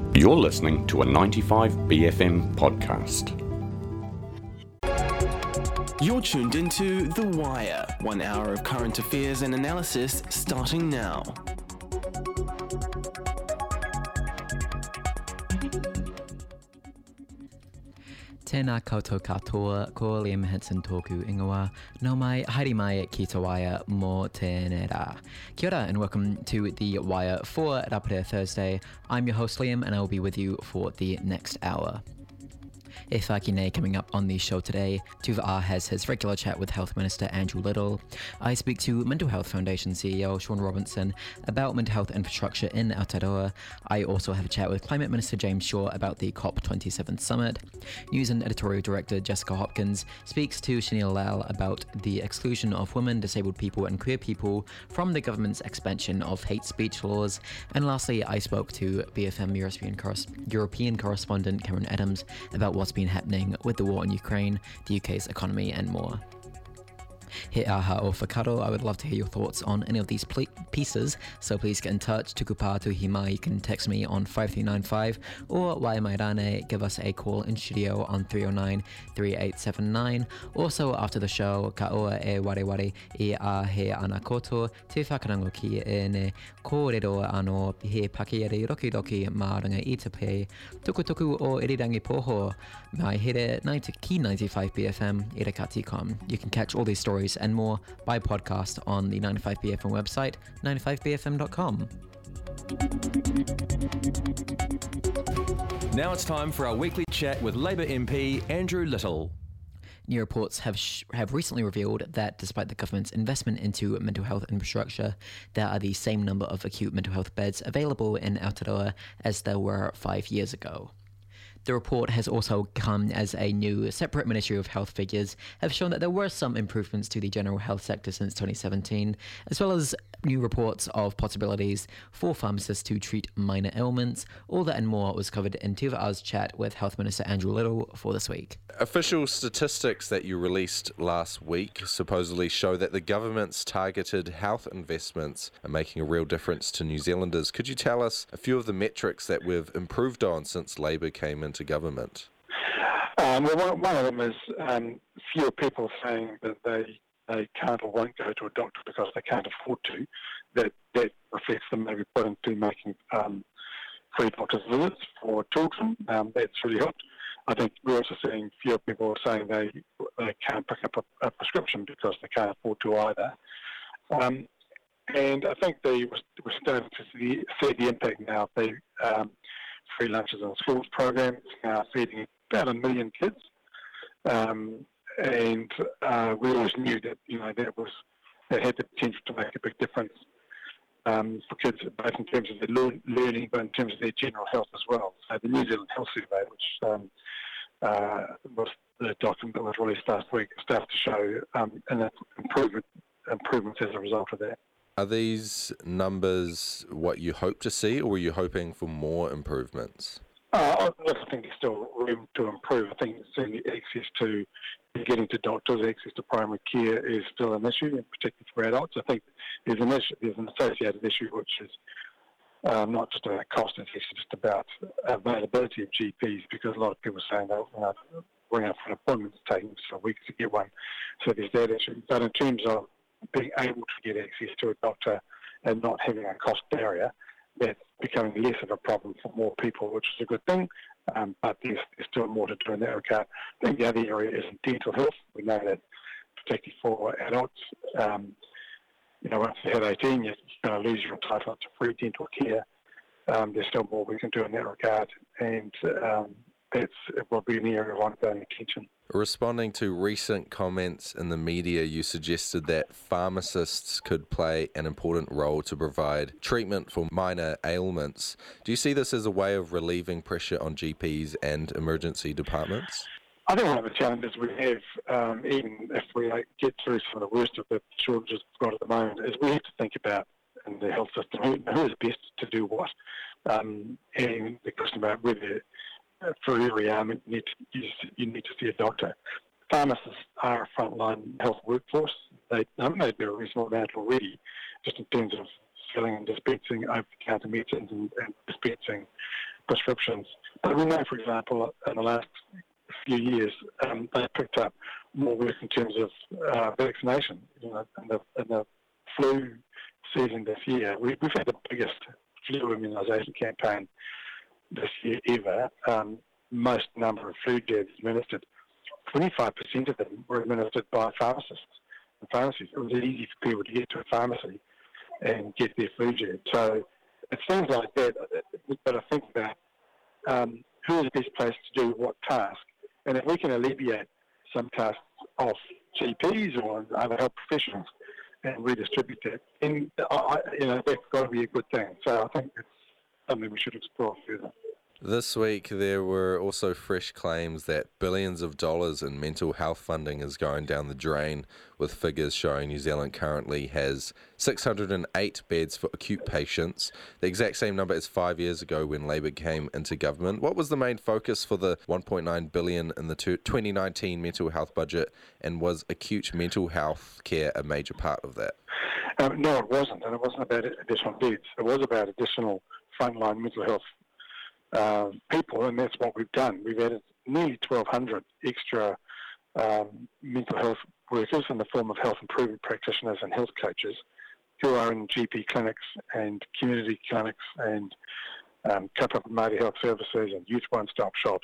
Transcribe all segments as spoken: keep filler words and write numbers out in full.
You're listening to a ninety-five B F M podcast. You're tuned into The Wire, one hour of current affairs and analysis starting now. Tēnā koutou katoa, ko Liam Henson tōku ingoa, no mai haere mai ki te Wire mō tēnei rā. Kia ora and welcome to The Wire for Rapare Thursday. I'm your host Liam and I will be with you for the next hour. E whakine coming up on the show today, Tuva A has his regular chat with Health Minister Andrew Little. I speak to Mental Health Foundation C E O Sean Robinson about mental health infrastructure in Aotearoa. I also have a chat with Climate Minister James Shaw about the COP twenty-seven summit. News and Editorial Director Jessica Hopkins speaks to Shanil Lal about the exclusion of women, disabled people and queer people from the government's expansion of hate speech laws. And lastly, I spoke to B F M European, corres- European correspondent Cameron Adams about what's been happening with the war in Ukraine, the U K's economy and more. He aha o whakaro, I would love to hear your thoughts on any of these ple- pieces, so please get in touch. Tuku pātu hima, you can text me on five three nine five, or Wai Mai Rane, give us a call in studio on three oh nine, three eight seven nine. Also, after the show, ka oa e ware ware I a he ana koto, te whakarango ki e ne kōrero ano he pakiere roki roki mā ranga I te pe, tuku tuku o irirangi poho, mai here ninety, ki ninety-five B F M, irakati dot com. You can catch all these stories and more by podcast on the ninety-five B F M website, ninety-five b f m dot com. Now it's time for our weekly chat with Labour M P Andrew Little. New reports have sh- have recently revealed that despite the government's investment into mental health infrastructure, there are the same number of acute mental health beds available in Aotearoa as there were five years ago. The report has also come as a new separate Ministry of Health figures have shown that there were some improvements to the general health sector since twenty seventeen, as well as new reports of possibilities for pharmacists to treat minor ailments. All that and more was covered in Tuva's chat with Health Minister Andrew Little for this week. Official statistics that you released last week supposedly show that the government's targeted health investments are making a real difference to New Zealanders. Could you tell us a few of the metrics that we've improved on since Labour came into government? Um, well, one, one of them is um, fewer people saying that they they can't or won't go to a doctor because they can't afford to. That that reflects them maybe put into making um, free doctor's visits for children. Um, that's really helped. I think we're also seeing fewer people saying they they can't pick up a, a prescription because they can't afford to either. Um, and I think the, we're starting to see, see the impact now of the um, free lunches in schools program. It's now feeding about a million kids. Um, and uh, we always knew that, you know, that was that had the potential to make a big difference um, for kids, both in terms of their learn, learning, but in terms of their general health as well. So the New Zealand Health Survey, which um, uh, was the document that was released last week, started to show um, an improvement, improvements as a result of that. Are these numbers what you hope to see, or were you hoping for more improvements? Uh, I think there's still room to improve. I think certainly access to getting to doctors, access to primary care is still an issue, and particularly for adults. I think there's an issue, there's an associated issue which is um, not just about cost, it's actually just about availability of G Ps, because a lot of people are saying they'll you know, bring up for an appointment, it's taking a week to get one. So there's that issue. But in terms of being able to get access to a doctor and not having a cost barrier, that's becoming less of a problem for more people, which is a good thing, um, but there's, there's still more to do in that regard. I think the other area is in dental health. We know that, particularly for adults, um, you know, once you hit eighteen, you're going to lose your entitlement to free dental care. Um, there's still more we can do in that regard, and um, that's, it will be an area of ongoing attention. Responding to recent comments in the media, you suggested that pharmacists could play an important role to provide treatment for minor ailments. Do you see this as a way of relieving pressure on G Ps and emergency departments? I think one of the challenges we have, um, even if we like, get through some of the worst of the shortages we've got at the moment, is we have to think about in the health system who, who is best to do what. Um, and the question about whether for every ailment you need, to, you, you need to see a doctor. Pharmacists are a frontline health workforce. They, they do a reasonable amount already, just in terms of filling and dispensing over-the-counter medicines and, and dispensing prescriptions. But we know, for example, in the last few years, um, they picked up more work in terms of uh, vaccination. You know, in the, in the flu season this year, we, we've had the biggest flu immunisation campaign this year ever. Um, most number of flu jabs administered, twenty-five percent of them were administered by pharmacists and pharmacies. It was easy for people to get to a pharmacy and get their flu jab. So it seems like that we've got to think about um, who is best placed to do what task. And if we can alleviate some tasks off G Ps or other health professionals and redistribute that, then I, you know, that's got to be a good thing. So I think it's something we should explore further. This week, there were also fresh claims that billions of dollars in mental health funding is going down the drain, with figures showing New Zealand currently has six hundred eight beds for acute patients, the exact same number as five years ago when Labour came into government. What was the main focus for the one point nine billion dollars in the twenty nineteen mental health budget, and was acute mental health care a major part of that? Um, no, it wasn't, and it wasn't about additional beds. It was about additional frontline mental health Uh, people, and that's what we've done. We've added nearly twelve hundred extra um, mental health workers in the form of health improvement practitioners and health coaches who are in G P clinics and community clinics and um, Kaupapa Māori Health Services and youth one-stop shops.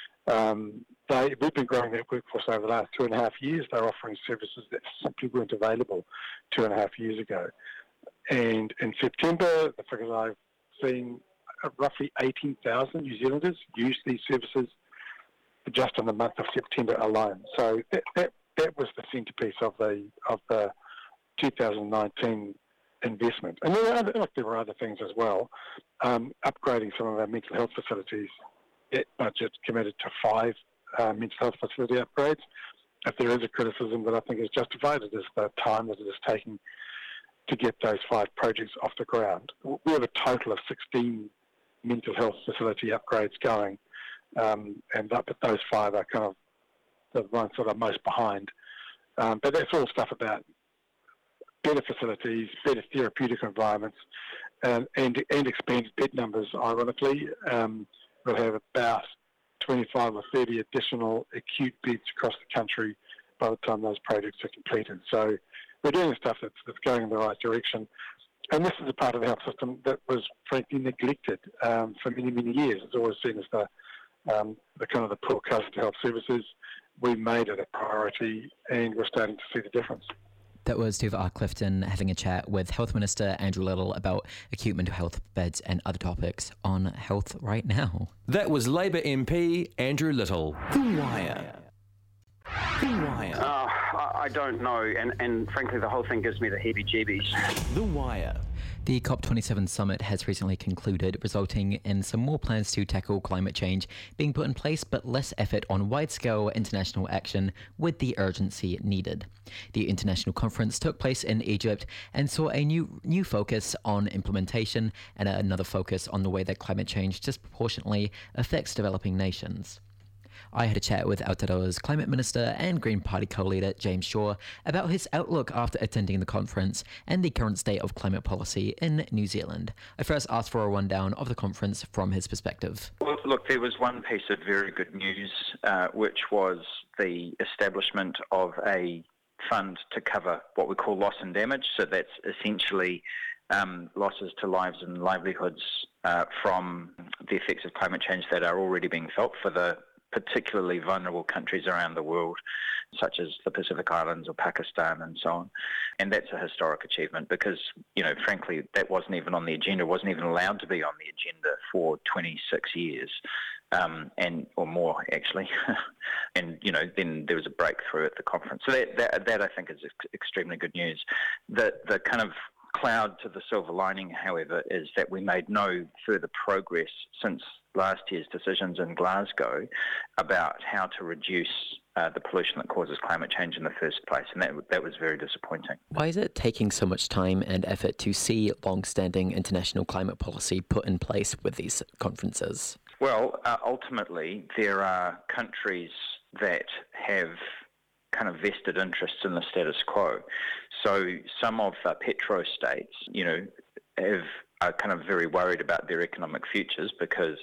Um, they, we've been growing that workforce over the last two and a half years. They're offering services that simply weren't available two and a half years ago. And in September, the figures I've seen, roughly eighteen thousand New Zealanders used these services just in the month of September alone. So that that, that was the centrepiece of the of the two thousand nineteen investment. And there were other, look, there were other things as well. Um, upgrading some of our mental health facilities. That budget committed to five uh, mental health facility upgrades. If there is a criticism that I think is justified, it is the time that it is taking to get those five projects off the ground. We have a total of sixteen mental health facility upgrades going, um, and that, but those five are kind of the ones that are most behind. Um, but that's all stuff about better facilities, better therapeutic environments, and, and, and expanded bed numbers, ironically. Um, we'll have about twenty-five or thirty additional acute beds across the country by the time those projects are completed. So we're doing stuff that's, that's going in the right direction. And this is a part of the health system that was frankly neglected um, for many, many years. It's always seen as the, um, the kind of the poor cousin to health services. We made it a priority, and we're starting to see the difference. That was Tuva R. Clifton having a chat with Health Minister Andrew Little about acute mental health beds and other topics on Health Right Now. That was Labour M P Andrew Little. The Wire. The Wire. Uh, I don't know, and, and frankly, the whole thing gives me the heebie-jeebies. The Wire. The COP twenty-seven summit has recently concluded, resulting in some more plans to tackle climate change being put in place, but less effort on wide-scale international action with the urgency needed. The international conference took place in Egypt and saw a new new focus on implementation and another focus on the way that climate change disproportionately affects developing nations. I had a chat with Aotearoa's Climate Minister and Green Party co-leader James Shaw about his outlook after attending the conference and the current state of climate policy in New Zealand. I first asked for a rundown of the conference from his perspective. Well, look, there was one piece of very good news, uh, which was the establishment of a fund to cover what we call loss and damage. So that's essentially um, losses to lives and livelihoods uh, from the effects of climate change that are already being felt for the particularly vulnerable countries around the world, such as the Pacific Islands or Pakistan and so on. And that's a historic achievement because, you know, frankly, that wasn't even on the agenda, wasn't even allowed to be on the agenda for twenty-six years, um, and or more, actually. And, you know, then there was a breakthrough at the conference. So that, that, that I think, is ex- extremely good news. The, the kind of cloud to the silver lining, however, is that we made no further progress since last year's decisions in Glasgow about how to reduce uh, the pollution that causes climate change in the first place, and that that was very disappointing. Why is it taking so much time and effort to see long-standing international climate policy put in place with these conferences? Well, uh, ultimately, there are countries that have kind of vested interests in the status quo. So some of the petro-states, you know, have are kind of very worried about their economic futures because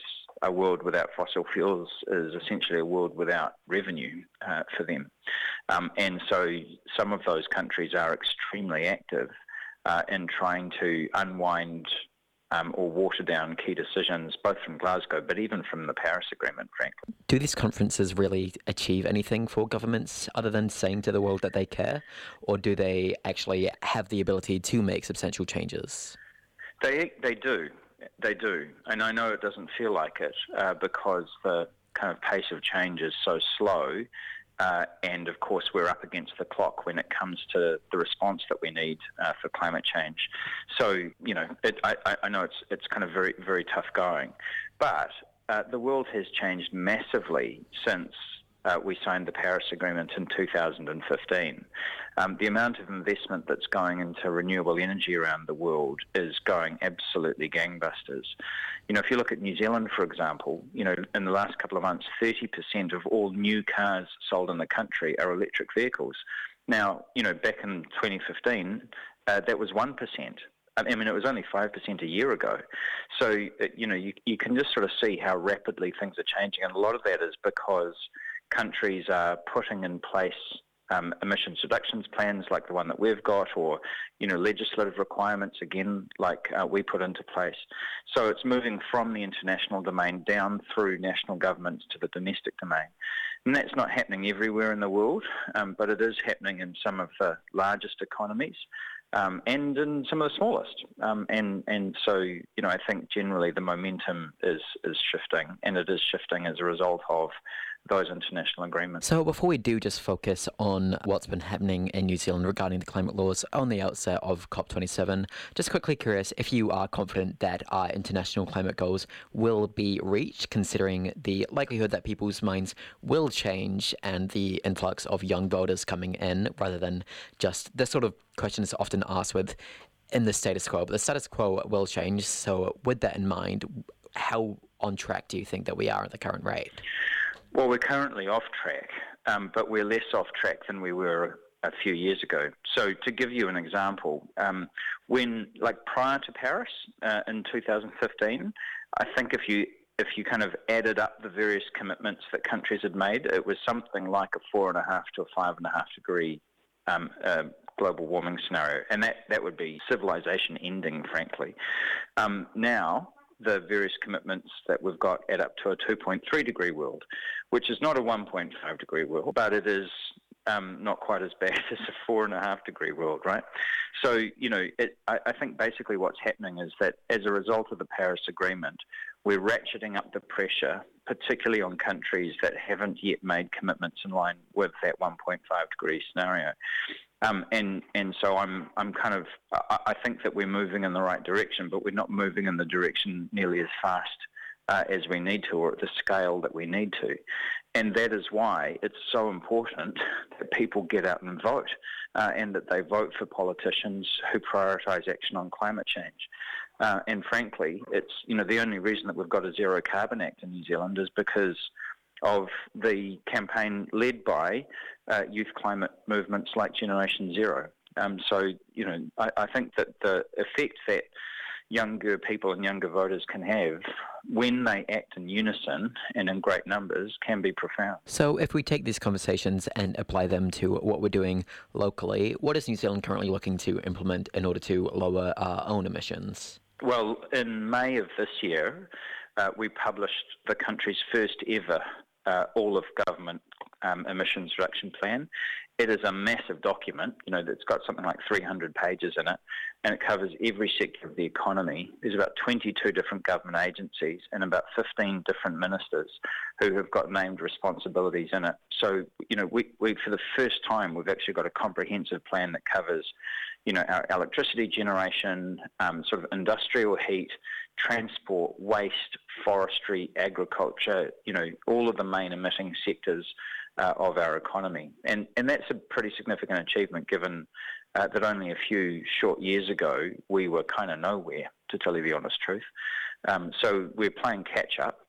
a world without fossil fuels is essentially a world without revenue uh, for them. Um, and so some of those countries are extremely active uh, in trying to unwind um, or water down key decisions, both from Glasgow, but even from the Paris Agreement, frankly. Do these conferences really achieve anything for governments other than saying to the world that they care? Or do they actually have the ability to make substantial changes? They they do. They do. And I know it doesn't feel like it uh, because the kind of pace of change is so slow. Uh, and, of course, we're up against the clock when it comes to the response that we need uh, for climate change. So, you know, it, I, I know it's it's kind of very, very tough going. But uh, the world has changed massively since uh, we signed the Paris Agreement in two thousand fifteen. Um, the amount of investment that's going into renewable energy around the world is going absolutely gangbusters. You know, if you look at New Zealand, for example, you know, in the last couple of months, thirty percent of all new cars sold in the country are electric vehicles. Now, you know, back in twenty fifteen, uh, that was one percent. I mean, it was only five percent a year ago. So, you know, you, you can just sort of see how rapidly things are changing. And a lot of that is because countries are putting in place um, emissions reductions plans like the one that we've got, or, you know, legislative requirements, again, like uh, we put into place. So it's moving from the international domain down through national governments to the domestic domain. And that's not happening everywhere in the world, um, but it is happening in some of the largest economies. Um, and in some of the smallest. Um, and, and so, you know, I think generally the momentum is, is shifting, and it is shifting as a result of those international agreements. So before we do just focus on what's been happening in New Zealand regarding the climate laws on the outset of COP twenty-seven, just quickly curious if you are confident that our international climate goals will be reached, considering the likelihood that people's minds will change and the influx of young voters coming in, rather than just this sort of question is often asked with in the status quo, but the status quo will change. So with that in mind, how on track do you think that we are at the current rate? Well, we're currently off track, um, but we're less off track than we were a few years ago. So to give you an example, um, when, like prior to Paris uh, in two thousand fifteen, I think if you if you kind of added up the various commitments that countries had made, it was something like a four and a half to a five and a half degree um, uh, global warming scenario, and that, that would be civilization ending, frankly. Um, now, the various commitments that we've got add up to a two point three degree world, which is not a one point five degree world, but it is um, not quite as bad as a four and a half degree world, right? So, you know, it, I, I think basically what's happening is that as a result of the Paris Agreement, we're ratcheting up the pressure, particularly on countries that haven't yet made commitments in line with that one point five degree scenario. Um, and and so I'm I'm kind of I, I think that we're moving in the right direction, but we're not moving in the direction nearly as fast uh, as we need to, or at the scale that we need to. And that is why it's so important that people get out and vote, uh, and that they vote for politicians who prioritise action on climate change. Uh, and frankly, it's you know the only reason that we've got a Zero Carbon Act in New Zealand is because of the campaign led by uh, youth climate movements like Generation Zero. Um, so, you know, I, I think that the effect that younger people and younger voters can have when they act in unison and in great numbers can be profound. So if we take these conversations and apply them to what we're doing locally, what is New Zealand currently looking to implement in order to lower our own emissions? Well, in May of this year, uh, we published the country's first ever uh, all-of-government um, emissions reduction plan. It is a massive document, you know, that's got something like three hundred pages in it, and it covers every sector of the economy. There's about twenty-two different government agencies and about fifteen different ministers who have got named responsibilities in it. So, you know, we, we for the first time, we've actually got a comprehensive plan that covers, you know, our electricity generation, um, sort of industrial heat, transport, waste, forestry, agriculture, you know, all of the main emitting sectors uh, of our economy. And and that's a pretty significant achievement given uh, that only a few short years ago we were kind of nowhere, to tell you the honest truth. Um, so we're playing catch up,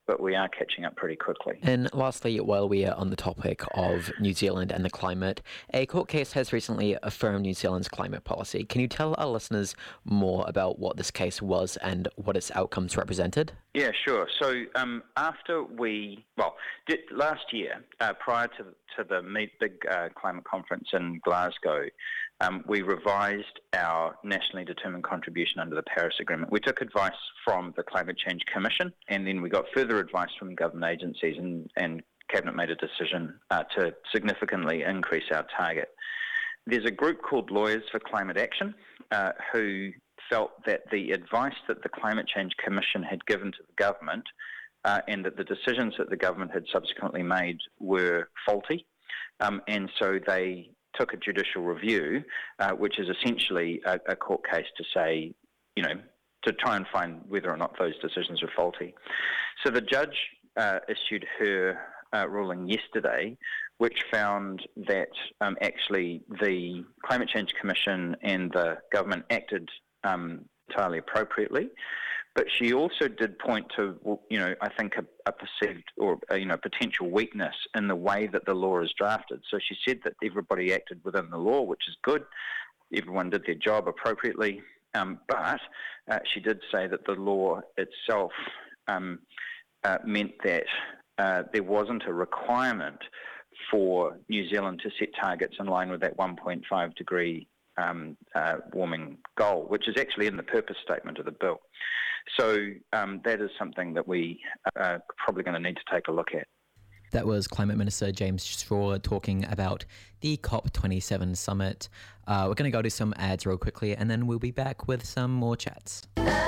but we are catching up pretty quickly. And lastly, while we are on the topic of New Zealand and the climate, a court case has recently affirmed New Zealand's climate policy. Can you tell our listeners more about what this case was and what its outcomes represented? Yeah, sure. So um, after we, well, did, last year, uh, prior to, to the big uh, climate conference in Glasgow, um, we revised our nationally determined contribution under the Paris Agreement. We took advice from the Climate Change Commission, and then we got further advice from government agencies, and, and Cabinet made a decision uh, to significantly increase our target. There's a group called Lawyers for Climate Action uh, who felt that the advice that the Climate Change Commission had given to the government uh, and that the decisions that the government had subsequently made were faulty, um, and so they took a judicial review, uh, which is essentially a, a court case to say, you know, to try and find whether or not those decisions are faulty. So the judge uh, issued her uh, ruling yesterday, which found that um, actually the Climate Change Commission and the government acted um, entirely appropriately. But she also did point to, you know, I think a, a perceived or, a, you know, potential weakness in the way that the law is drafted. So she said that everybody acted within the law, which is good. Everyone did their job appropriately. Um, but uh, she did say that the law itself um, uh, meant that uh, there wasn't a requirement for New Zealand to set targets in line with that one point five degree um, uh, warming goal, which is actually in the purpose statement of the bill. So um, that is something that we are probably going to need to take a look at. That was Climate Minister James Straw talking about the COP twenty-seven summit. Uh, we're going to go to some ads real quickly, and then we'll be back with some more chats.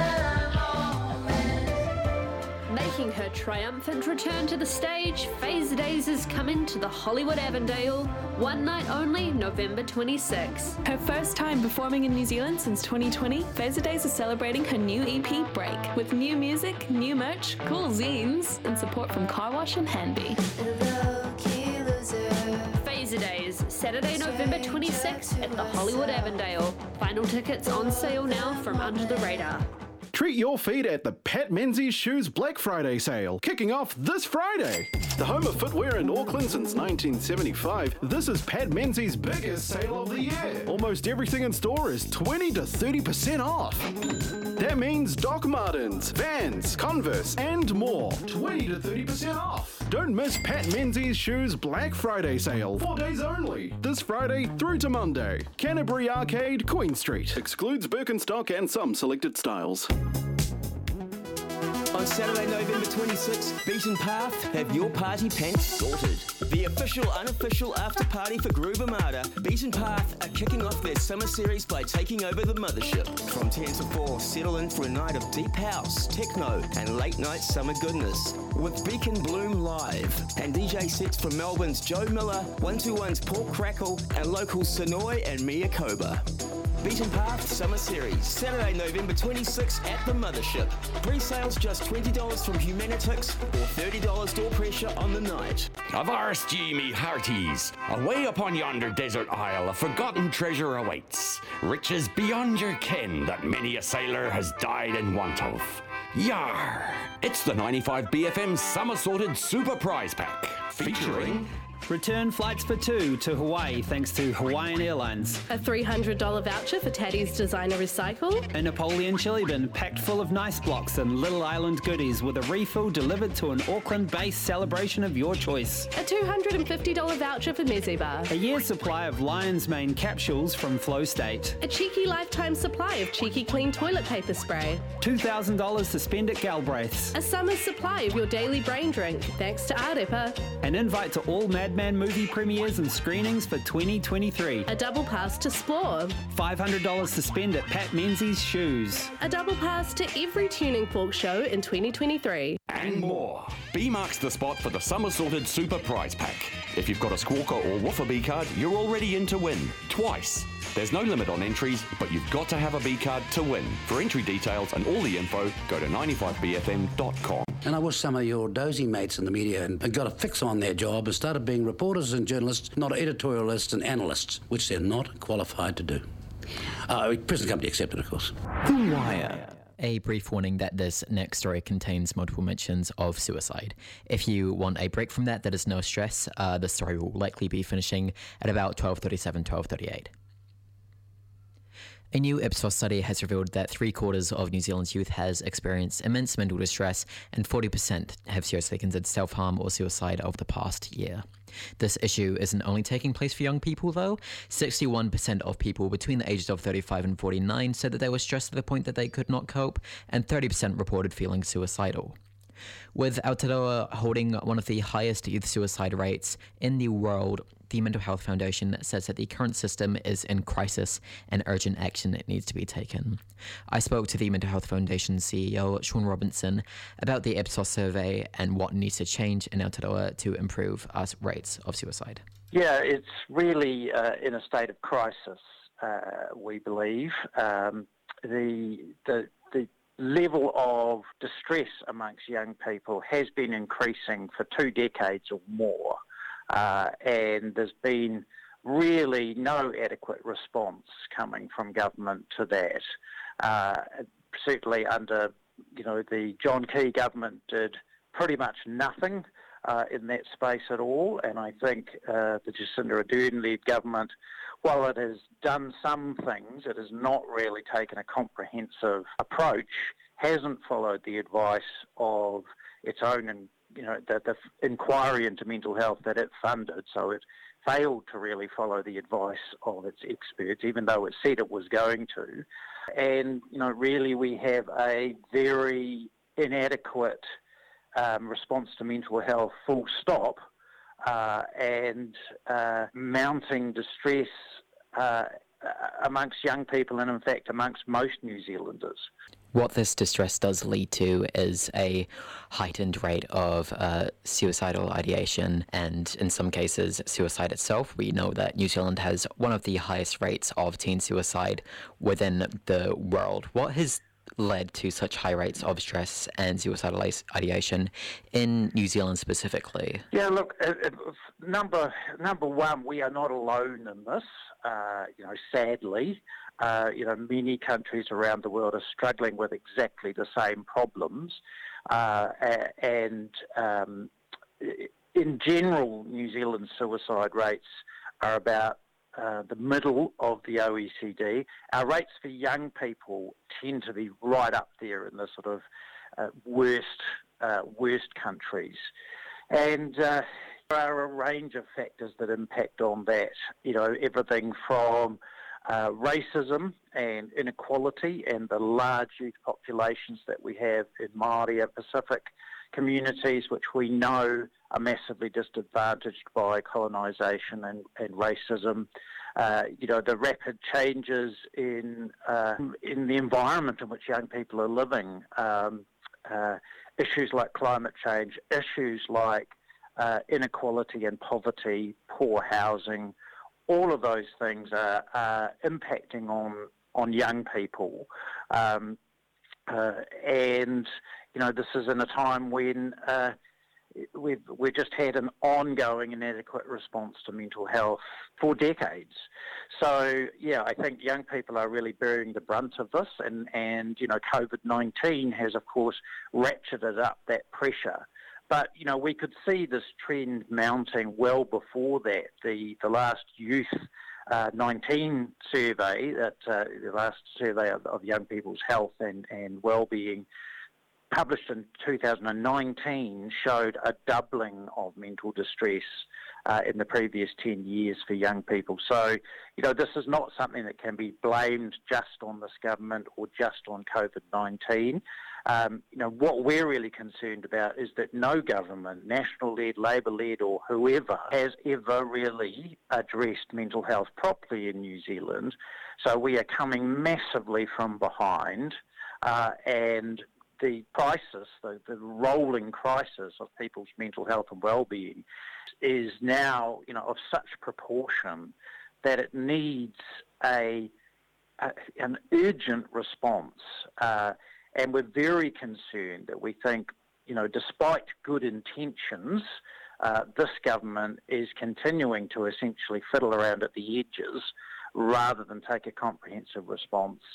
Making her triumphant return to the stage, Phase Days is coming to the Hollywood Avondale, one night only, November twenty-sixth. Her first time performing in New Zealand since twenty twenty, Phase Days is celebrating her new E P, Break, with new music, new merch, cool zines, and support from Car Wash and Hanby. Phase Days, Saturday, November twenty-sixth at the Hollywood Avondale. Final tickets on sale now from Under the Radar. Treat your feet at the Pat Menzies Shoes Black Friday sale, kicking off this Friday. The home of footwear in Auckland since nineteen seventy-five, this is Pat Menzies' biggest sale of the year. Almost everything in store is twenty to thirty percent off. That means Doc Martens, Vans, Converse, and more. twenty to thirty percent off. Don't miss Pat Menzies Shoes Black Friday sale. Four days only. This Friday through to Monday. Canterbury Arcade, Queen Street. Excludes Birkenstock and some selected styles. On Saturday, November twenty-sixth, Beaten Path have your party pants sorted. The official, unofficial after party for Groove Armada, Beaten Path are kicking off their summer series by taking over the mothership. From ten to four, settle in for a night of deep house, techno, and late night summer goodness. With Beacon Bloom live and D J sets from Melbourne's Joe Miller, one two one's Paul Crackle, and local Sonoy and Mia Koba. Beaten Path Summer Series, Saturday, November twenty-sixth at the Mothership. Pre-sales just twenty dollars from Humanitix or thirty dollars door pressure on the night. Avast ye, me hearties! Away upon yonder desert isle, a forgotten treasure awaits. Riches beyond your ken that many a sailor has died in want of. Yar! It's the ninety-five B F M Summer Sorted Super Prize Pack, featuring... Return flights for two to Hawaii thanks to Hawaiian Airlines. A three hundred dollars voucher for Taddy's Designer Recycle. A Napoleon chili bin packed full of nice blocks and Little Island goodies with a refill delivered to an Auckland-based celebration of your choice. A two hundred fifty dollars voucher for Meze Bar. A year's supply of Lion's Mane capsules from Flow State. A Cheeky lifetime supply of Cheeky Clean toilet paper spray. two thousand dollars to spend at Galbraith's. A summer's supply of your daily brain drink, thanks to Arepa. An invite to all Madman movie premieres and screenings for twenty twenty-three. A double pass to Splore. five hundred dollars to spend at Pat Menzies Shoes. A double pass to every Tuning Fork show in twenty twenty-three. And more. B marks the spot for the Summer Sorted Super Prize Pack. If you've got a Squawker or Woofer B card, you're already in to win. Twice. There's no limit on entries, but you've got to have a B card to win. For entry details and all the info, go to ninety-five B F M dot com. And I wish some of your dozy mates in the media had got a fix on their job and started being reporters and journalists, not editorialists and analysts, which they're not qualified to do. Uh, present company accepted, of course. The Wire. A brief warning that this next story contains multiple mentions of suicide. If you want a break from that, that is no stress. Uh, the story will likely be finishing at about twelve thirty-seven, twelve thirty-eight. A new Ipsos study has revealed that three quarters of New Zealand's youth has experienced immense mental distress and forty percent have seriously considered self-harm or suicide over the past year. This issue isn't only taking place for young people though. sixty-one percent of people between the ages of thirty-five and forty-nine said that they were stressed to the point that they could not cope, and thirty percent reported feeling suicidal. With Aotearoa holding one of the highest youth suicide rates in the world, the Mental Health Foundation says that the current system is in crisis and urgent action needs to be taken. I spoke to the Mental Health Foundation C E O, Sean Robinson, about the Ipsos survey and what needs to change in Aotearoa to improve our rates of suicide. Yeah, it's really uh, in a state of crisis, uh, we believe. Um, the the the level of distress amongst young people has been increasing for two decades or more, uh, and there's been really no adequate response coming from government to that. Uh, certainly under, you know, the John Key government did pretty much nothing uh, in that space at all, and I think uh, the Jacinda Ardern-led government, while it has done some things, it has not really taken a comprehensive approach, hasn't followed the advice of its own, and you know, the, the inquiry into mental health that it funded. So it failed to really follow the advice of its experts, even though it said it was going to. And you know, really, we have a very inadequate um, response to mental health, full stop. Uh, and uh, mounting distress uh, amongst young people and, in fact, amongst most New Zealanders. What this distress does lead to is a heightened rate of uh, suicidal ideation and, in some cases, suicide itself. We know that New Zealand has one of the highest rates of teen suicide within the world. What has led to such high rates of stress and suicidal ideation in New Zealand specifically? Yeah, look, uh, uh, number number one, we are not alone in this. Uh, you know, sadly, uh, you know, many countries around the world are struggling with exactly the same problems, uh, and um, in general, New Zealand's suicide rates are about Uh, the middle of the O E C D. Our rates for young people tend to be right up there in the sort of uh, worst uh, worst countries. And uh, there are a range of factors that impact on that. You know, everything from uh, racism and inequality and the large youth populations that we have in Māori and Pacific communities, which we know are massively disadvantaged by colonisation and, and racism. Uh, you know, the rapid changes in uh, in the environment in which young people are living, um, uh, issues like climate change, issues like uh, inequality and poverty, poor housing, all of those things are, are impacting on, on young people. Um, uh, and, you know, this is in a time when uh, we've, we've just had an ongoing inadequate response to mental health for decades. So, yeah, I think young people are really bearing the brunt of this, and, and you know, COVID nineteen has, of course, ratcheted up that pressure. But, you know, we could see this trend mounting well before that. The, the last youth uh, nineteen survey, that uh, the last survey of, of young people's health and, and well-being, published in two thousand nineteen, showed a doubling of mental distress uh, in the previous ten years for young people. So, you know, this is not something that can be blamed just on this government or just on COVID nineteen. Um, you know, what we're really concerned about is that no government, national-led, Labour-led or whoever, has ever really addressed mental health properly in New Zealand. So we are coming massively from behind, uh, and the crisis, the, the rolling crisis of people's mental health and well-being is now, you know, of such proportion that it needs a, a an urgent response. Uh, and we're very concerned that we think, you know, despite good intentions, uh, this government is continuing to essentially fiddle around at the edges rather than take a comprehensive response.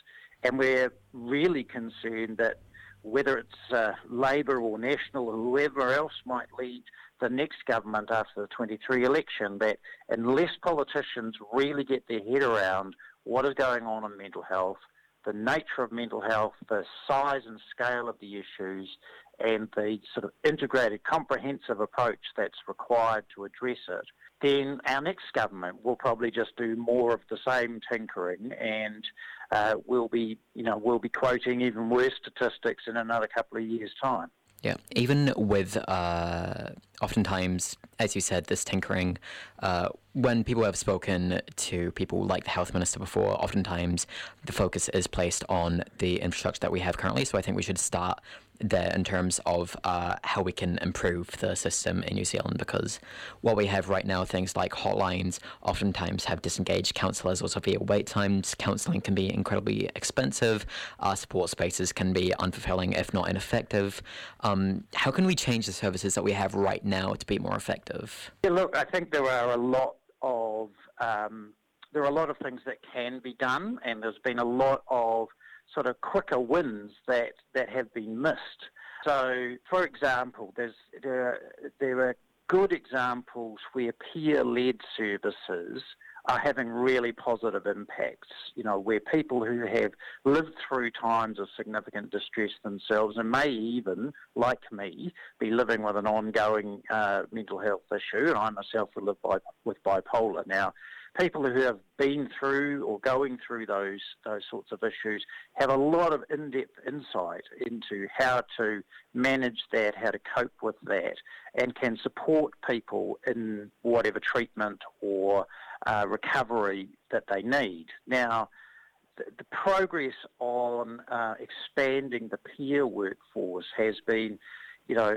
And we're really concerned that whether it's uh, Labor or National or whoever else might lead the next government after the twenty-three election, that unless politicians really get their head around what is going on in mental health, the nature of mental health, the size and scale of the issues, and the sort of integrated, comprehensive approach that's required to address it, then our next government will probably just do more of the same tinkering, and uh, we'll be, you know, we'll be quoting even worse statistics in another couple of years' time. Yeah, even with uh, oftentimes, as you said, this tinkering, uh, when people have spoken to people like the health minister before, oftentimes the focus is placed on the infrastructure that we have currently. So I think we should start there in terms of uh, how we can improve the system in New Zealand, because what we have right now, things like hotlines, oftentimes have disengaged counsellors or severe wait times. Counselling can be incredibly expensive. Our support spaces can be unfulfilling, if not ineffective. Um, how can we change the services that we have right now to be more effective? Yeah, look, I think there are a lot of um, there are a lot of things that can be done, and there's been a lot of sort of quicker wins that, that have been missed. So, for example, there's there are, there are good examples where peer-led services are having really positive impacts, you know, where people who have lived through times of significant distress themselves and may even, like me, be living with an ongoing uh, mental health issue, and I myself would live by, with bipolar. Now, people who have been through or going through those those sorts of issues have a lot of in-depth insight into how to manage that, how to cope with that, and can support people in whatever treatment or uh, recovery that they need. Now, the, the progress on uh, expanding the peer workforce has been, you know,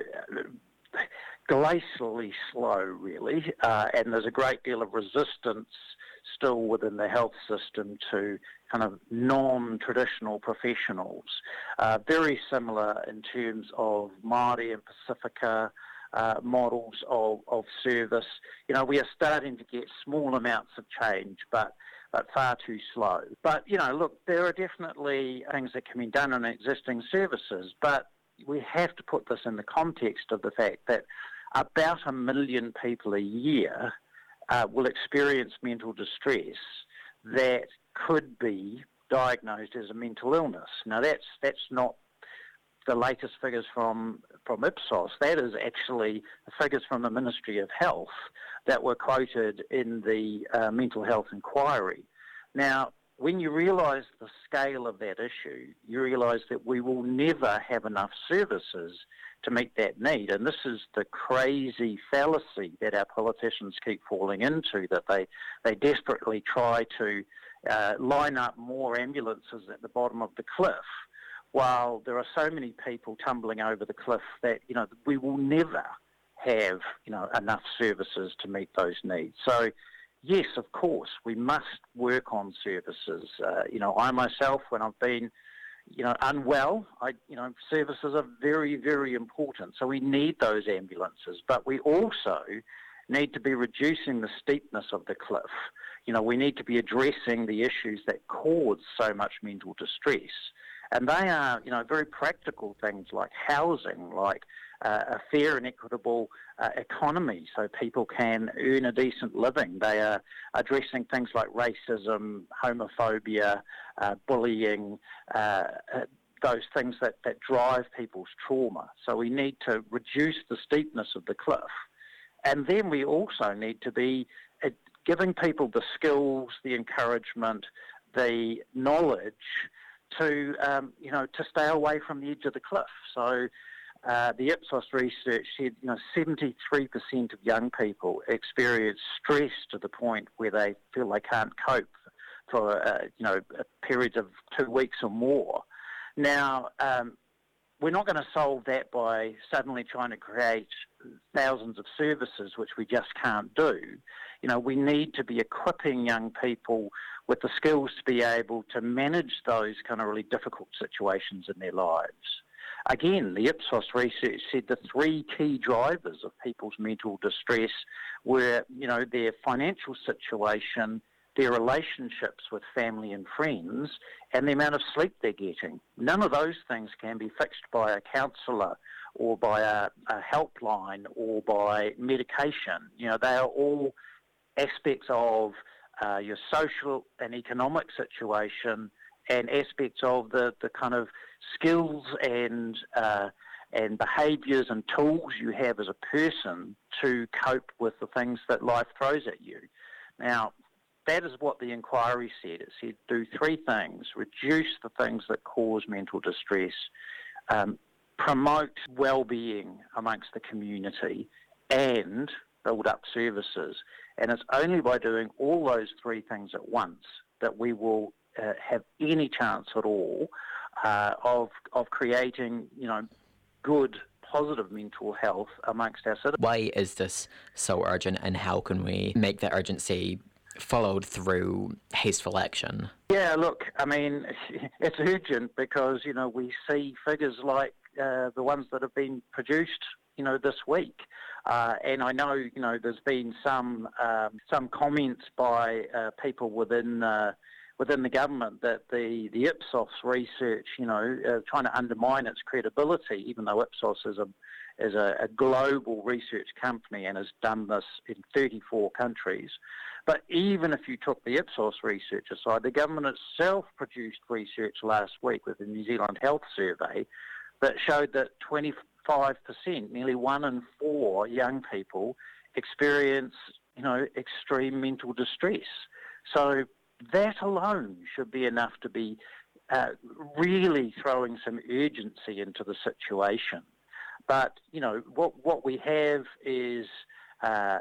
glacially slow, really, uh, and there's a great deal of resistance still within the health system to kind of non-traditional professionals. Uh, very similar in terms of Māori and Pacifica uh, models of, of service. You know, we are starting to get small amounts of change, but but far too slow. But, you know, look, there are definitely things that can be done in existing services, but we have to put this in the context of the fact that about a million people a year uh, will experience mental distress that could be diagnosed as a mental illness. Now, that's that's not the latest figures from, from Ipsos. That is actually the figures from the Ministry of Health that were quoted in the uh, mental health inquiry. Now, when you realise the scale of that issue, you realise that we will never have enough services to meet that need. And this is the crazy fallacy that our politicians keep falling into, that they, they desperately try to uh, line up more ambulances at the bottom of the cliff, while there are so many people tumbling over the cliff that, you know, we will never have, you know, enough services to meet those needs. So, yes, of course, we must work on services. Uh, you know, I myself, when I've been, you know, unwell, I, you know, services are very, very important. So we need those ambulances, but we also need to be reducing the steepness of the cliff. You know, we need to be addressing the issues that cause so much mental distress. And they are, you know, very practical things like housing, like uh, a fair and equitable uh, economy so people can earn a decent living. They are addressing things like racism, homophobia, uh, bullying, uh, uh, those things that, that drive people's trauma. So we need to reduce the steepness of the cliff. And then we also need to be uh, giving people the skills, the encouragement, the knowledge to, um, you know, to stay away from the edge of the cliff. So uh, the Ipsos research said, you know, seventy-three percent of young people experience stress to the point where they feel they can't cope for, uh, you know, periods of two weeks or more. Now, um, we're not going to solve that by suddenly trying to create thousands of services, which we just can't do. You know, we need to be equipping young people with the skills to be able to manage those kind of really difficult situations in their lives. Again, the Ipsos research said the three key drivers of people's mental distress were, you know, their financial situation, their relationships with family and friends, and the amount of sleep they're getting. None of those things can be fixed by a counsellor or by a, a helpline or by medication. You know, they are all aspects of uh, your social and economic situation and aspects of the, the kind of skills and uh, and behaviours and tools you have as a person to cope with the things that life throws at you. Now, that is what the inquiry said. It said do three things: reduce the things that cause mental distress, um, promote well-being amongst the community, and build up services. And it's only by doing all those three things at once that we will uh, have any chance at all uh, of of creating, you know, good, positive mental health amongst our citizens. Why is this so urgent, and how can we make the urgency followed through hasteful action? Yeah, look, I mean, it's urgent because, you know, we see figures like uh, the ones that have been produced, you know, this week. Uh, and I know, you know, there's been some um, some comments by uh, people within uh, within the government that the, the Ipsos research, you know, uh, trying to undermine its credibility, even though Ipsos is a is a, a global research company and has done this in thirty-four countries. But even if you took the Ipsos research aside, the government itself produced research last week with the New Zealand Health Survey that showed that twenty-five percent, nearly one in four young people, experience, you know, extreme mental distress. So that alone should be enough to be uh, really throwing some urgency into the situation. But, you know, what what we have is uh,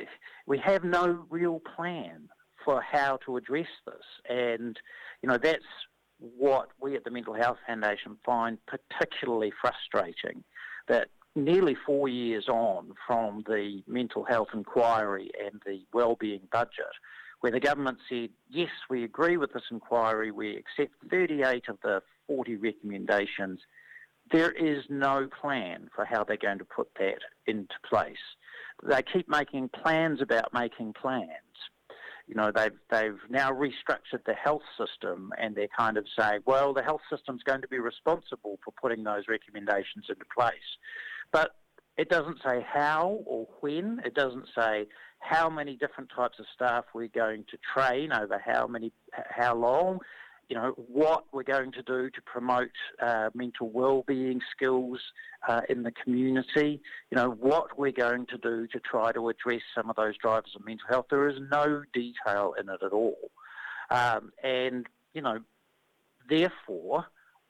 we have no real plan for how to address this. And, you know, that's what we at the Mental Health Foundation find particularly frustrating, that nearly four years on from the mental health inquiry and the wellbeing budget, where the government said, yes, we agree with this inquiry, we accept thirty-eight of the forty recommendations, there is no plan for how they're going to put that into place. They keep making plans about making plans. You know, they've, they've now restructured the health system, and they're kind of saying, well, the health system's going to be responsible for putting those recommendations into place. But it doesn't say how or when. It doesn't say how many different types of staff we're going to train over how many, how long, you know, what we're going to do to promote uh, mental well-being skills uh, in the community, you know, what we're going to do to try to address some of those drivers of mental health. There is no detail in it at all. Um, and, you know, therefore,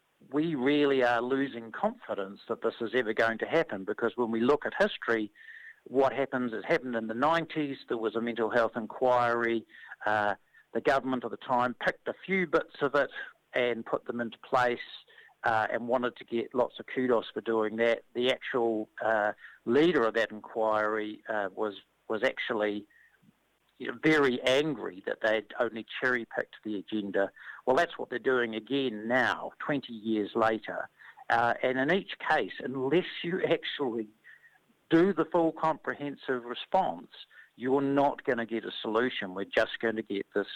we really are losing confidence that this is ever going to happen, because when we look at history, what happens, it happened in the nineties, there was a mental health inquiry, uh, the government at the time picked a few bits of it and put them into place uh, and wanted to get lots of kudos for doing that. The actual uh, leader of that inquiry uh, was was actually you know, very angry that they'd only cherry-picked the agenda. Well, that's what they're doing again now, twenty years later. Uh, and in each case, unless you actually do the full comprehensive response, you're not going to get a solution. We're just going to get this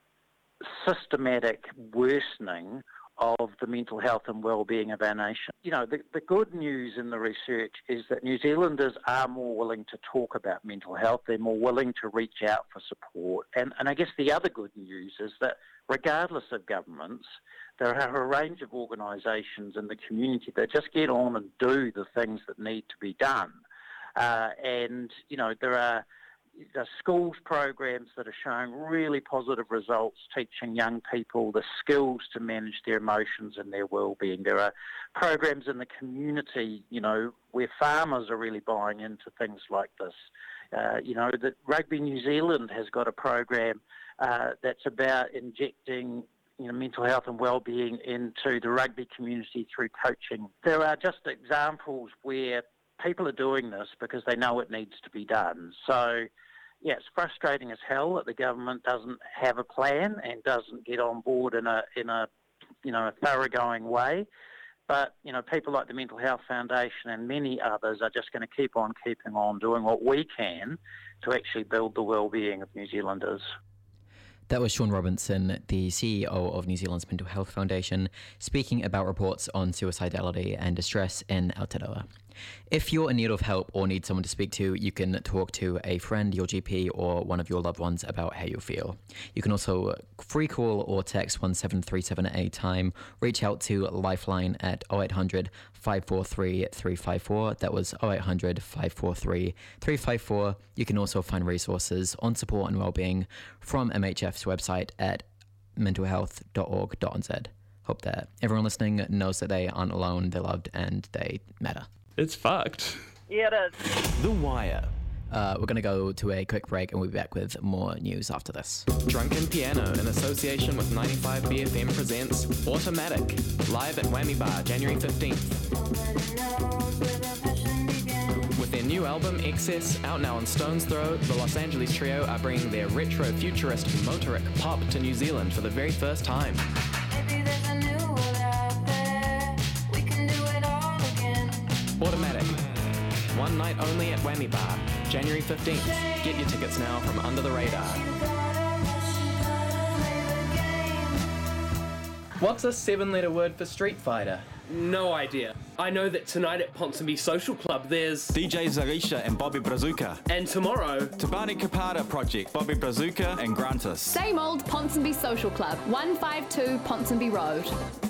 systematic worsening of the mental health and well-being of our nation. You know, the, the good news in the research is that New Zealanders are more willing to talk about mental health. They're more willing to reach out for support. And, and I guess the other good news is that regardless of governments, there are a range of organisations in the community that just get on and do the things that need to be done. Uh, and, you know, there are the schools programs that are showing really positive results, teaching young people the skills to manage their emotions and their well-being. There are programs in the community, you know, where farmers are really buying into things like this. Uh, you know, that Rugby New Zealand has got a program uh, that's about injecting, you know, mental health and well-being into the rugby community through coaching. There are just examples where people are doing this because they know it needs to be done. So, yeah, it's frustrating as hell that the government doesn't have a plan and doesn't get on board in a in a you know a thoroughgoing way. But you know, people like the Mental Health Foundation and many others are just going to keep on keeping on doing what we can to actually build the well-being of New Zealanders. That was Sean Robinson, the C E O of New Zealand's Mental Health Foundation, speaking about reports on suicidality and distress in Aotearoa. If you're in need of help or need someone to speak to, you can talk to a friend, your G P, or one of your loved ones about how you feel. You can also free call or text one seven three seven at any time. Reach out to Lifeline at oh eight hundred, five four three, three five four. That was oh eight hundred, five four three, three five four. You can also find resources on support and wellbeing from M H F's website at mental health dot org dot n z. Hope that everyone listening knows that they aren't alone, they're loved, and they matter. It's fucked. Yeah, it is. The Wire. Uh, we're going to go to a quick break and we'll be back with more news after this. Drunken Piano, in association with ninety-five B F M, presents Automatic, live at Whammy Bar, January fifteenth. With their new album, Excess, out now on Stone's Throw, the Los Angeles trio are bringing their retro-futurist motoric pop to New Zealand for the very first time. Automatic. One night only at Whammy Bar, January fifteenth. Get your tickets now from Under the Radar. What's a seven-letter word for Street Fighter? No idea. I know that tonight at Ponsonby Social Club there's D J Zarisha and Bobby Brazuca. And tomorrow, Tabani Kapata Project, Bobby Brazuca and Grantus. Same old Ponsonby Social Club, one fifty-two Ponsonby Road.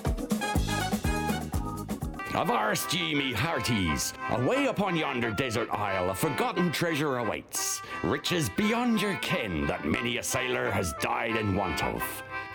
Avars ye me hearties, away upon yonder desert isle a forgotten treasure awaits, riches beyond your ken that many a sailor has died in want of.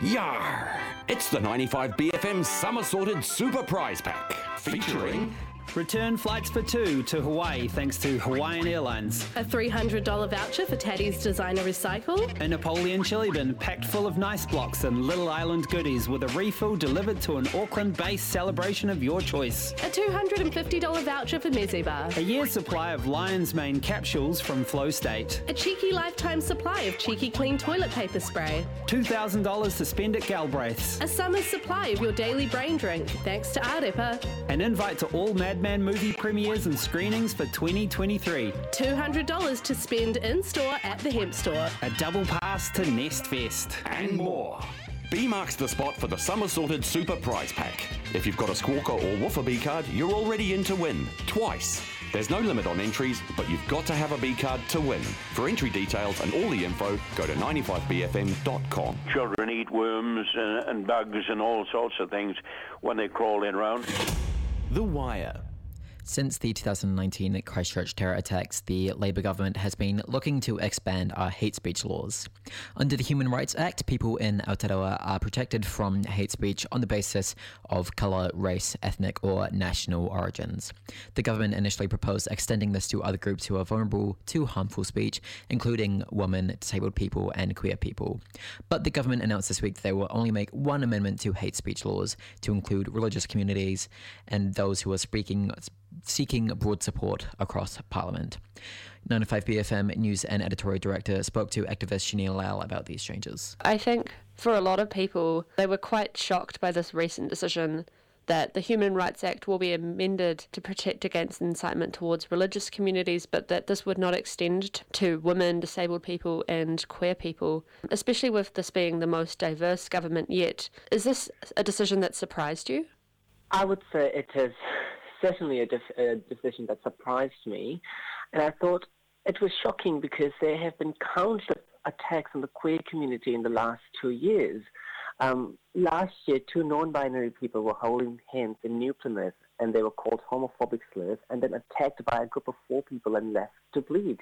Yar! It's the ninety-five B F M Summer Sorted Super Prize Pack, featuring return flights for two to Hawaii thanks to Hawaiian Airlines. A three hundred dollars voucher for Taddy's Designer Recycle. A Napoleon chili bin packed full of nice blocks and Little Island goodies with a refill delivered to an Auckland-based celebration of your choice. A two hundred fifty dollars voucher for Meze Bar. A year's supply of Lion's Mane capsules from Flow State. A Cheeky lifetime supply of Cheeky Clean toilet paper spray. two thousand dollars to spend at Galbraith's. A summer's supply of your daily brain drink, thanks to Arepa. An invite to all Madman movie premieres and screenings for twenty twenty-three. two hundred dollars to spend in-store at the Hemp Store. A double pass to Nest Fest. And more. B marks the spot for the Summer Sorted Super Prize Pack. If you've got a Squawker or Woofer B card, you're already in to win. Twice. There's no limit on entries, but you've got to have a B card to win. For entry details and all the info, go to ninety-five b f m dot com. Children eat worms and, and bugs and all sorts of things when they crawl in around. The Wire. Since the two thousand nineteen Christchurch terror attacks, the Labour government has been looking to expand our hate speech laws. Under the Human Rights Act, people in Aotearoa are protected from hate speech on the basis of colour, race, ethnic or national origins. The government initially proposed extending this to other groups who are vulnerable to harmful speech, including women, disabled people and queer people. But the government announced this week that they will only make one amendment to hate speech laws to include religious communities and those who are speaking seeking broad support across Parliament. ninety-five B F M News and Editorial Director spoke to activist Shanil Lal about these changes. I think for a lot of people, they were quite shocked by this recent decision that the Human Rights Act will be amended to protect against incitement towards religious communities, but that this would not extend to women, disabled people and queer people, especially with this being the most diverse government yet. Is this a decision that surprised you? I would say it is certainly a, def- a decision that surprised me, and I thought it was shocking because there have been countless attacks on the queer community in the last two years. Um, last year, two non-binary people were holding hands in New Plymouth, and they were called homophobic slurs, and then attacked by a group of four people and left to bleed.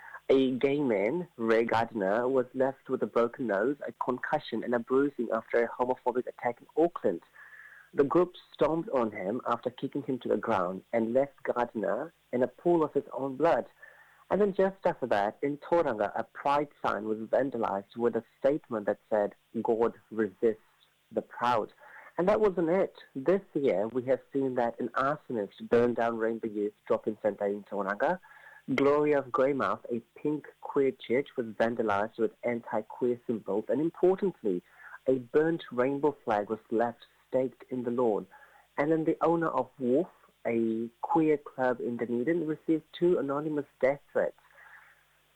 A gay man, Ray Gardner, was left with a broken nose, a concussion, and a bruising after a homophobic attack in Auckland. The group stomped on him after kicking him to the ground and left Gardner in a pool of his own blood. And then just after that, in Tauranga, a pride sign was vandalized with a statement that said, "God resists the proud." And that wasn't it. This year, we have seen that an arsonist burned down Rainbow Youth Drop-In Centre in Tauranga. Gloria of Greymouth, a pink queer church, was vandalized with anti-queer symbols. And importantly, a burnt rainbow flag was left staked in the lawn. And then the owner of Wolf, a queer club in Dunedin, received two anonymous death threats.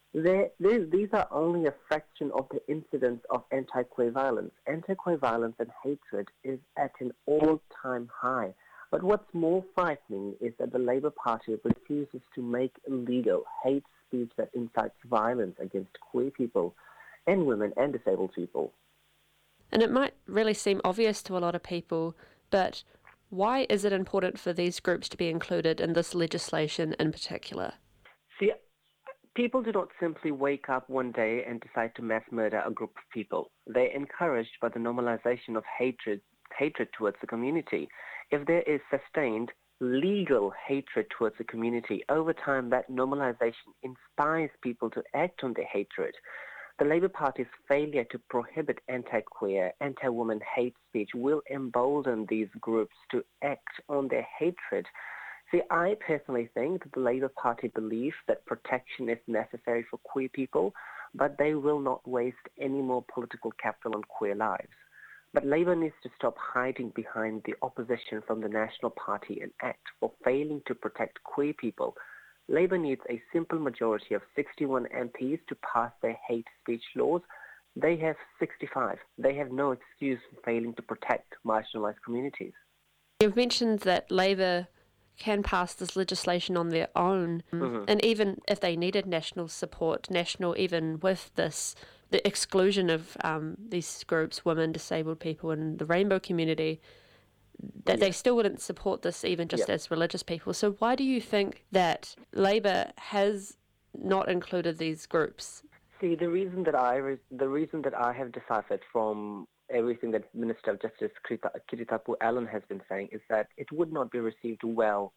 There, these are only a fraction of the incidents of anti-queer violence. Anti-queer violence and hatred is at an all-time high. But what's more frightening is that the Labour Party refuses to make illegal hate speech that incites violence against queer people and women and disabled people. And it might really seem obvious to a lot of people, but why is it important for these groups to be included in this legislation in particular? See, people do not simply wake up one day and decide to mass murder a group of people. They're encouraged by the normalization of hatred, hatred towards the community. If there is sustained legal hatred towards the community, over time that normalization inspires people to act on their hatred. The Labour Party's failure to prohibit anti-queer, anti-woman hate speech will embolden these groups to act on their hatred. See, I personally think that the Labour Party believes that protection is necessary for queer people, but they will not waste any more political capital on queer lives. But Labour needs to stop hiding behind the opposition from the National Party and act for failing to protect queer people. Labour needs a simple majority of sixty-one M Ps to pass their hate speech laws. They have sixty-five. They have no excuse for failing to protect marginalised communities. You've mentioned that Labour can pass this legislation on their own, mm-hmm. and even if they needed national support, national, even with this, the exclusion of um, these groups, women, disabled people, and the rainbow community, that yeah. they still wouldn't support this even just yeah. as religious people. So why do you think that Labour has not included these groups? See, the reason that I re- the reason that I have deciphered from everything that Minister of Justice Kiritapu Allen has been saying is that it would not be received well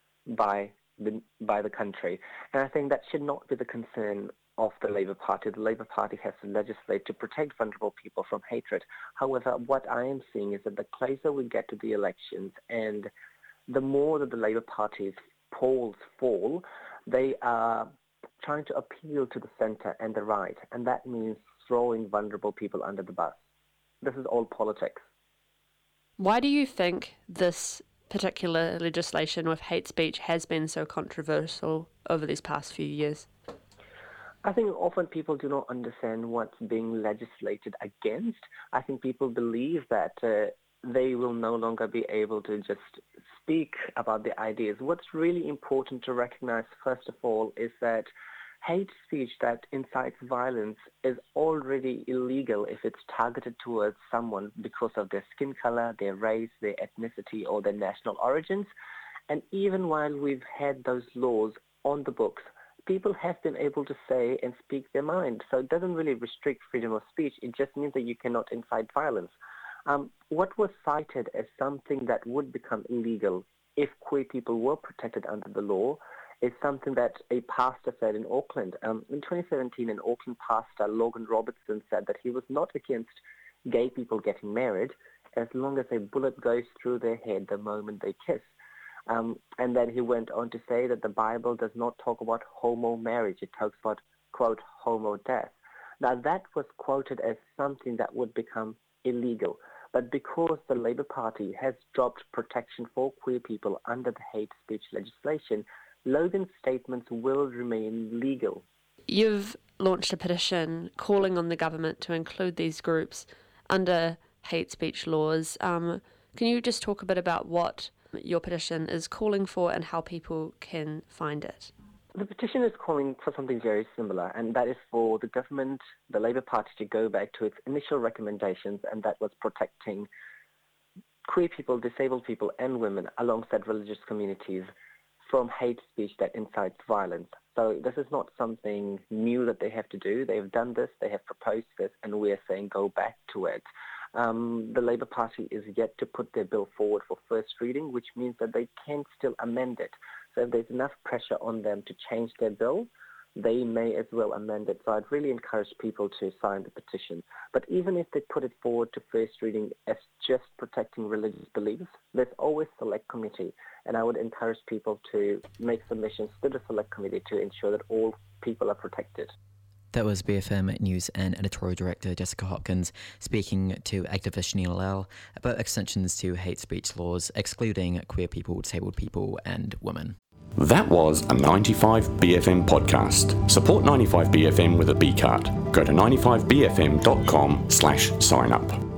by the by the country, and I think that should not be the concern of the Labour Party. The Labour Party has to legislate to protect vulnerable people from hatred. However, what I am seeing is that the closer we get to the elections and the more that the Labour Party's polls fall, they are trying to appeal to the centre and the right, and that means throwing vulnerable people under the bus. This is all politics. Why do you think this particular legislation with hate speech has been so controversial over these past few years? I think often people do not understand what's being legislated against. I think people believe that uh, they will no longer be able to just speak about the ideas. What's really important to recognize, first of all, is that hate speech that incites violence is already illegal if it's targeted towards someone because of their skin color, their race, their ethnicity, or their national origins. And even while we've had those laws on the books, people have been able to say and speak their mind. So it doesn't really restrict freedom of speech. It just means that you cannot incite violence. Um, what was cited as something that would become illegal if queer people were protected under the law is something that a pastor said in Auckland. Um, in twenty seventeen, an Auckland pastor, Logan Robertson, said that he was not against gay people getting married as long as a bullet goes through their head the moment they kiss. Um, and then he went on to say that the Bible does not talk about homo marriage. It talks about, quote, homo death. Now, that was quoted as something that would become illegal. But because the Labour Party has dropped protection for queer people under the hate speech legislation, Logan's statements will remain legal. You've launched a petition calling on the government to include these groups under hate speech laws. Um, can you just talk a bit about what your petition is calling for and how people can find it? The petition is calling for something very similar, and that is for the government, the Labour Party, to go back to its initial recommendations, and that was protecting queer people, disabled people, and women alongside religious communities from hate speech that incites violence. So this is not something new that they have to do. They have done this, they have proposed this, and we are saying go back to it. Um, the Labour Party is yet to put their bill forward for first reading, which means that they can still amend it. So if there's enough pressure on them to change their bill, they may as well amend it. So I'd really encourage people to sign the petition. But even if they put it forward to first reading as just protecting religious beliefs, there's always select committee. And I would encourage people to make submissions to the select committee to ensure that all people are protected. That was B F M News and Editorial Director Jessica Hopkins speaking to activist Neil Lal about extensions to hate speech laws excluding queer people, disabled people and women. That was a ninety-five B F M podcast. Support ninety-five B F M with a B card. Go to ninety-five B F M dot com slash sign up.